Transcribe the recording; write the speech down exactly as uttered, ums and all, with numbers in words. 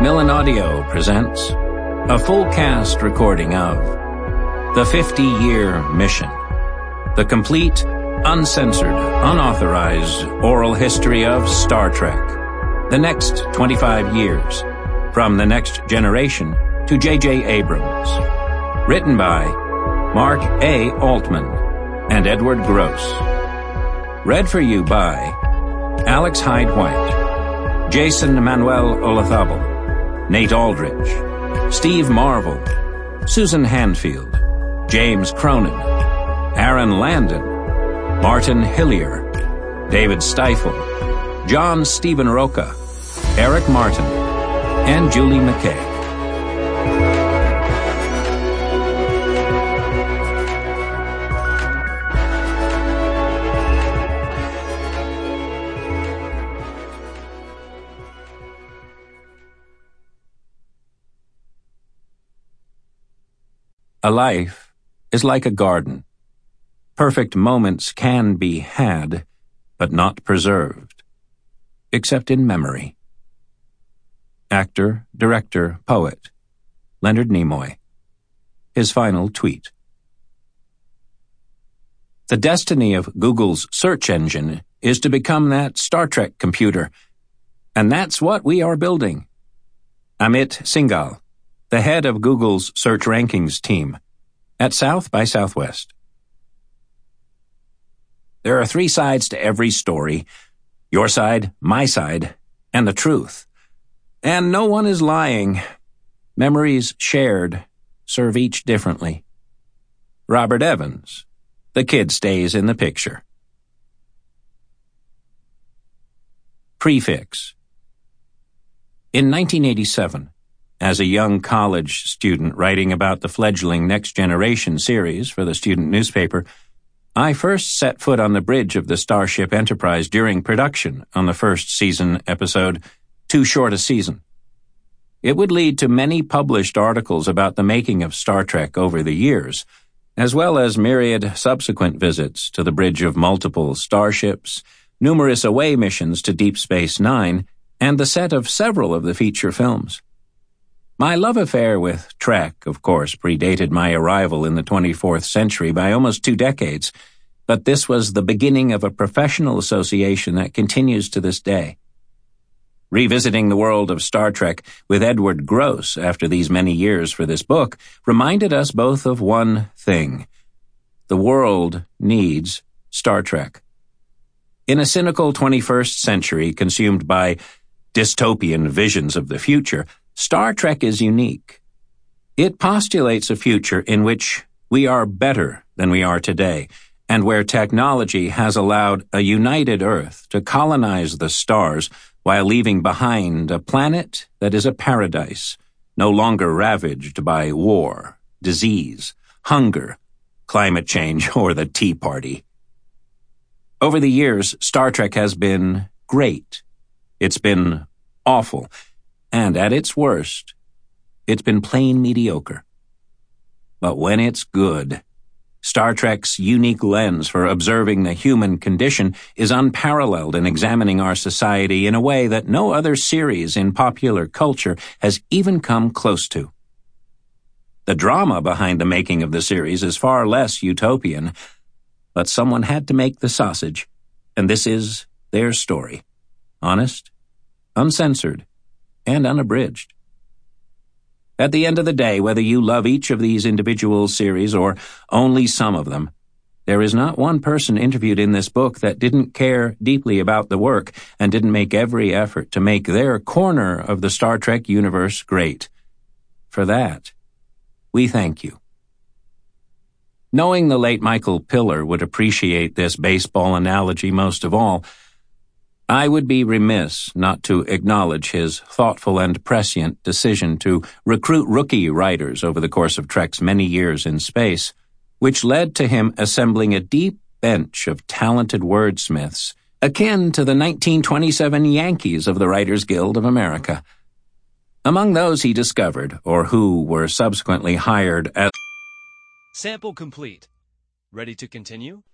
Macmillan Audio presents a full cast recording of The fifty-Year Mission, the complete, uncensored, unauthorized oral history of Star Trek, the next twenty-five years, from The Next Generation to J J Abrams. Written by Mark A. Altman and Edward Gross. Read for you by Alex Hyde-White, Jason Manuel Olazabal, Nate Aldrich, Steve Marvel, Susan Hanfield, James Cronin, Aaron Landon, Martin Hillier, David Stifel, John Stephen Roca, Eric Martin, and Julie McKay. A life is like a garden. Perfect moments can be had, but not preserved, except in memory. Actor, director, poet, Leonard Nimoy. His final tweet. The destiny of Google's search engine is to become that Star Trek computer, and that's what we are building. Amit Singhal, the head of Google's search rankings team, at South by Southwest. There are three sides to every story: your side, my side, and the truth. And no one is lying. Memories shared serve each differently. Robert Evans, the kid stays in the picture. Prefix. In nineteen eighty-seven, as a young college student writing about the fledgling Next Generation series for the student newspaper, I first set foot on the bridge of the Starship Enterprise during production on the first season episode, Too Short a Season. It would lead to many published articles about the making of Star Trek over the years, as well as myriad subsequent visits to the bridge of multiple starships, numerous away missions to Deep Space Nine, and the set of several of the feature films. My love affair with Trek, of course, predated my arrival in the twenty-fourth century by almost two decades, but this was the beginning of a professional association that continues to this day. Revisiting the world of Star Trek with Edward Gross after these many years for this book reminded us both of one thing: the world needs Star Trek. In a cynical twenty-first century consumed by dystopian visions of the future, Star Trek is unique. It postulates a future in which we are better than we are today, and where technology has allowed a united Earth to colonize the stars while leaving behind a planet that is a paradise, no longer ravaged by war, disease, hunger, climate change, or the Tea Party. Over the years, Star Trek has been great. It's been awful. And at its worst, it's been plain mediocre. But when it's good, Star Trek's unique lens for observing the human condition is unparalleled in examining our society in a way that no other series in popular culture has even come close to. The drama behind the making of the series is far less utopian, but someone had to make the sausage, and this is their story. Honest, uncensored, and unabridged. At the end of the day, whether you love each of these individual series or only some of them, there is not one person interviewed in this book that didn't care deeply about the work and didn't make every effort to make their corner of the Star Trek universe great. For that, we thank you. Knowing the late Michael Piller would appreciate this baseball analogy most of all, I would be remiss not to acknowledge his thoughtful and prescient decision to recruit rookie writers over the course of Trek's many years in space, which led to him assembling a deep bench of talented wordsmiths, akin to the nineteen twenty-seven Yankees of the Writers Guild of America. Among those he discovered, or who were subsequently hired as... Sample complete. Ready to continue?